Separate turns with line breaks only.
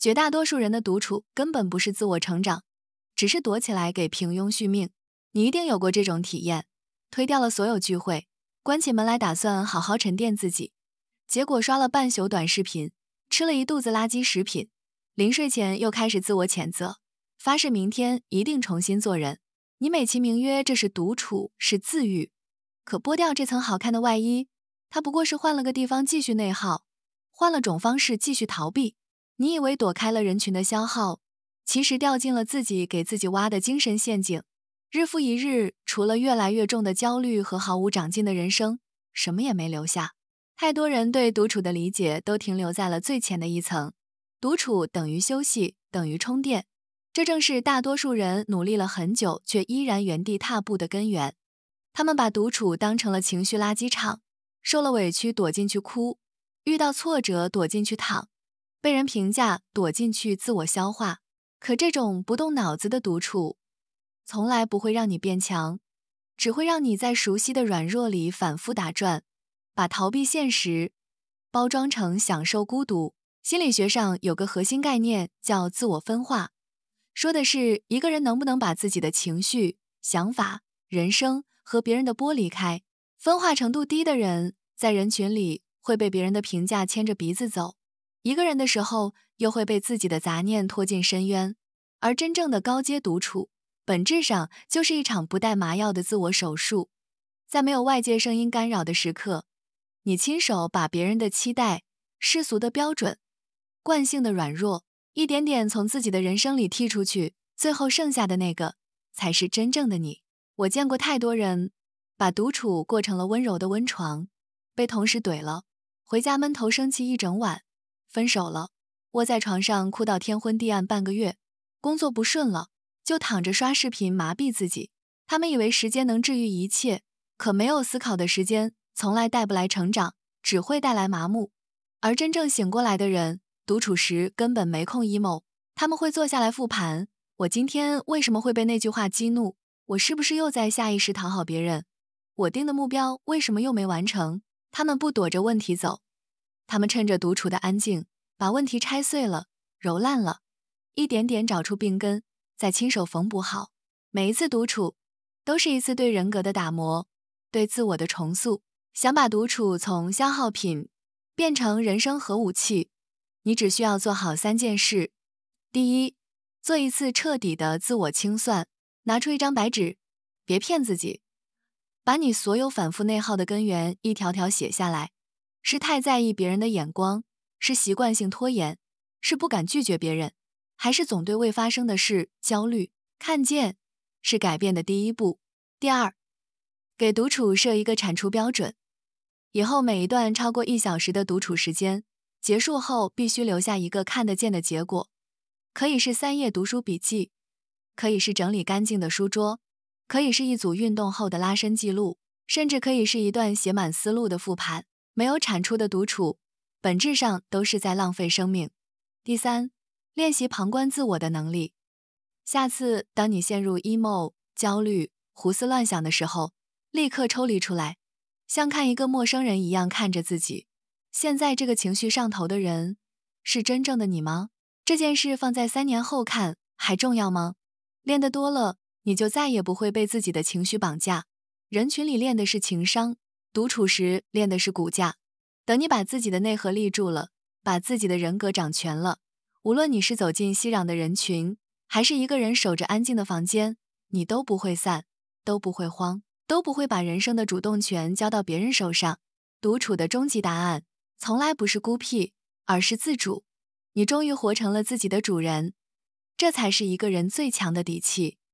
绝大多数人的独处根本不是自我成长，只是躲起来给平庸续命。你一定有过这种体验，推掉了所有聚会，关起门来打算好好沉淀自己，结果刷了半宿短视频，吃了一肚子垃圾食品，临睡前又开始自我谴责，发誓明天一定重新做人。你美其名曰这是独处，是自愈，可剥掉这层好看的外衣，它不过是换了个地方继续内耗，换了种方式继续逃避。你以为躲开了人群的消耗，其实掉进了自己给自己挖的精神陷阱。日复一日，除了越来越重的焦虑和毫无长进的人生，什么也没留下。太多人对独处的理解都停留在了最浅的一层，独处等于休息，等于充电。这正是大多数人努力了很久却依然原地踏步的根源。他们把独处当成了情绪垃圾场，受了委屈躲进去哭，遇到挫折躲进去躺，被人评价躲进去自我消化。可这种不动脑子的独处，从来不会让你变强，只会让你在熟悉的软弱里反复打转，把逃避现实包装成享受孤独。心理学上有个核心概念叫自我分化，说的是一个人能不能把自己的情绪、想法、人生和别人的剥离开。分化程度低的人，在人群里会被别人的评价牵着鼻子走，一个人的时候又会被自己的杂念拖进深渊。而真正的高阶独处，本质上就是一场不带麻药的自我手术。在没有外界声音干扰的时刻，你亲手把别人的期待、世俗的标准、惯性的软弱，一点点从自己的人生里剔出去，最后剩下的那个，才是真正的你。我见过太多人，把独处过成了温柔的温床，被同事怼了，回家闷头生气一整晚；分手了，窝在床上哭到天昏地暗半个月；工作不顺了，就躺着刷视频麻痹自己。他们以为时间能治愈一切，可没有思考的时间从来带不来成长，只会带来麻木。而真正醒过来的人，独处时根本没空 emo， 他们会坐下来复盘，我今天为什么会被那句话激怒？我是不是又在下意识讨好别人？我定的目标为什么又没完成？他们不躲着问题走，他们趁着独处的安静，把问题拆碎了，揉烂了，一点点找出病根，再亲手缝补好。每一次独处，都是一次对人格的打磨，对自我的重塑。想把独处从消耗品变成人生核武器，你只需要做好3件事。第一，做一次彻底的自我清算，拿出一张白纸，别骗自己，把你所有反复内耗的根源一条条写下来。是太在意别人的眼光，是习惯性拖延，是不敢拒绝别人，还是总对未发生的事焦虑？看见是改变的第一步。第二，给独处设一个产出标准，以后每一段超过1小时的独处时间，结束后必须留下一个看得见的结果，可以是3页读书笔记，可以是整理干净的书桌，可以是一组运动后的拉伸记录，甚至可以是一段写满思路的复盘。没有产出的独处，本质上都是在浪费生命。第三，练习旁观自我的能力。下次当你陷入 emo、焦虑、胡思乱想的时候，立刻抽离出来，像看一个陌生人一样看着自己。现在这个情绪上头的人，是真正的你吗？这件事放在3年后看，还重要吗？练得多了，你就再也不会被自己的情绪绑架。人群里练的是情商，独处时练的是骨架。等你把自己的内核立住了，把自己的人格掌权了，无论你是走进熙攘的人群，还是一个人守着安静的房间，你都不会散，都不会慌，都不会把人生的主动权交到别人手上。独处的终极答案，从来不是孤僻，而是自主。你终于活成了自己的主人，这才是一个人最强的底气。